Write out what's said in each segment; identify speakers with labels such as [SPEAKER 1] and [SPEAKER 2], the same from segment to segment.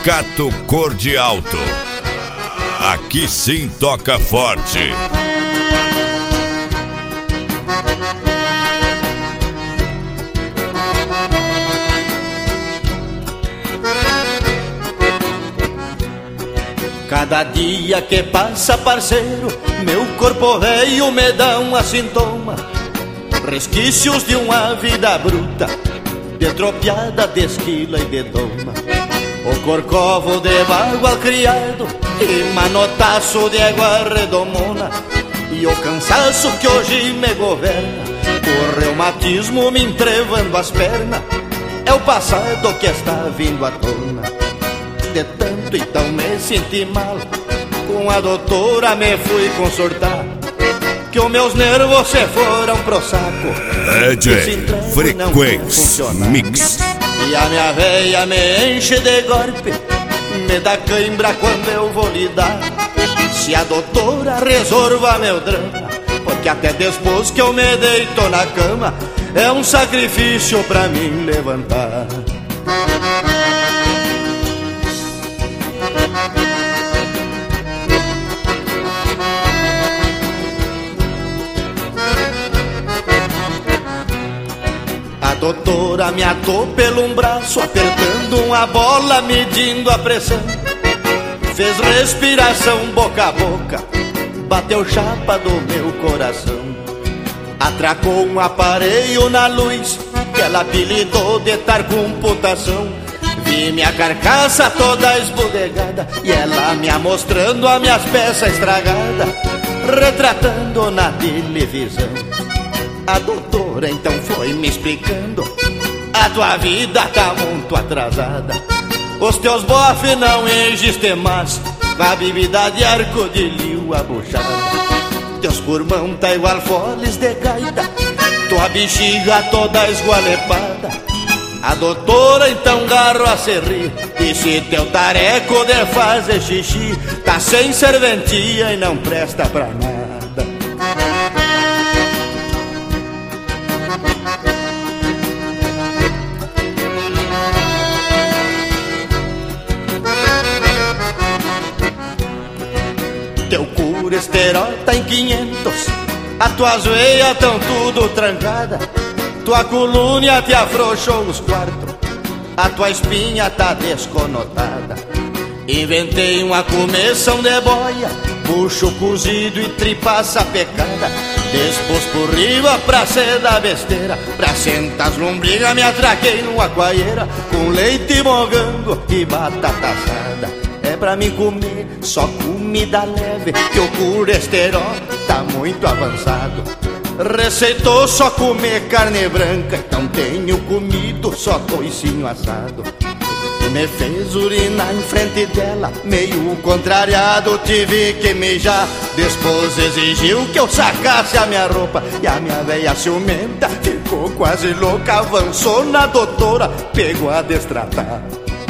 [SPEAKER 1] Sindicato Cor de Alto. Aqui sim toca forte.
[SPEAKER 2] Cada dia que passa, parceiro, meu corpo velho me dá um assintoma. Resquícios de uma vida bruta, de tropiada, de esquila e de doma. O corcovo de bagual criado e manotaço de égua redomona. E o cansaço que hoje me governa, o reumatismo me entrevando as pernas. É o passado que está vindo à tona. De tanto então me senti mal, com a doutora me fui consultar, que os meus nervos se foram pro saco.
[SPEAKER 1] DJ Frequência Mix.
[SPEAKER 2] E a minha veia me enche de golpe, me dá cãibra quando eu vou lidar. Se a doutora resolva meu drama, porque até depois que eu me deito na cama, é um sacrifício pra mim levantar. A doutora me atou pelo braço, apertando uma bola, medindo a pressão. Fez respiração boca a boca, bateu chapa do meu coração. Atracou um aparelho na luz, que ela apelidou de tar computação. Vi minha carcaça toda esbudegada, e ela me amostrando as minhas peças estragadas, retratando na televisão. A doutora então foi me explicando: a tua vida tá muito atrasada, os teus bofes não existem mais, a bebida de arco de liu abuchada. Teus pulmão tá igual foles de gaita, tua bexiga toda esgualepada. A doutora então garro a se rir, disse: teu tareco de fazer xixi tá sem serventia e não presta pra nada. Teu colesterol tá em 500, as tuas veias tão tudo trancada, tua coluna te afrouxou os quartos, a tua espinha tá desconotada. Inventei uma começão de boia, bucho cozido e tripa sapecada. Depois por riba pra ser da besteira, pra sentar as lombrigas me atraquei numa coaieira, com leite mogango e batata assada. É pra mim comer só comida leve, que o colesterol tá muito avançado. Receitou só comer carne branca, então tenho comido só toicinho assado. Me fez urinar em frente dela, meio contrariado tive que mijar. Depois exigiu que eu sacasse a minha roupa, e a minha veia ciumenta ficou quase louca. Avançou na doutora, pegou a destratar.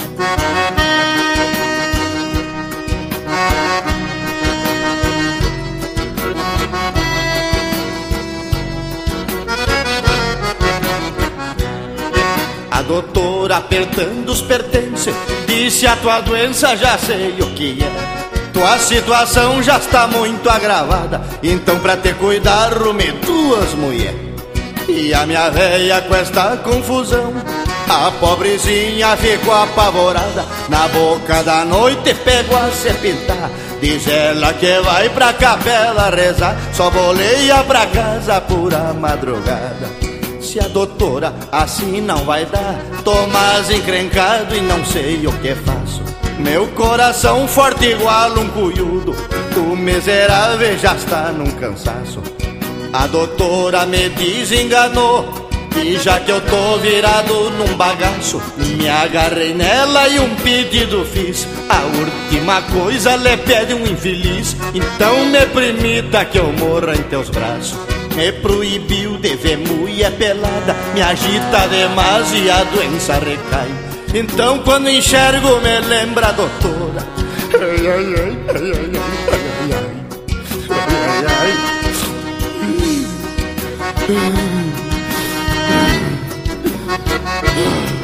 [SPEAKER 2] A doutora apertando os pertences, disse: a tua doença já sei o que é, tua situação já está muito agravada, então pra te cuidar rume duas mulheres. E a minha véia com esta confusão, a pobrezinha ficou apavorada. Na boca da noite pegou a se pintar, diz ela que vai pra capela rezar, só boleia pra casa por a madrugada. Se a doutora assim não vai dar, tô mais encrencado e não sei o que faço. Meu coração forte igual um cuiudo, o miserável já está num cansaço. A doutora me desenganou, e já que eu tô virado num bagaço, me agarrei nela e um pedido fiz. A última coisa lhe pede um infeliz, então me permita que eu morra em teus braços. Me proibiu de ver mulher pelada, me agita demais e a doença recai. Então quando enxergo me lembra a doutora. Ai, ai, ai, ai, ai, ai, ai, ai, ai.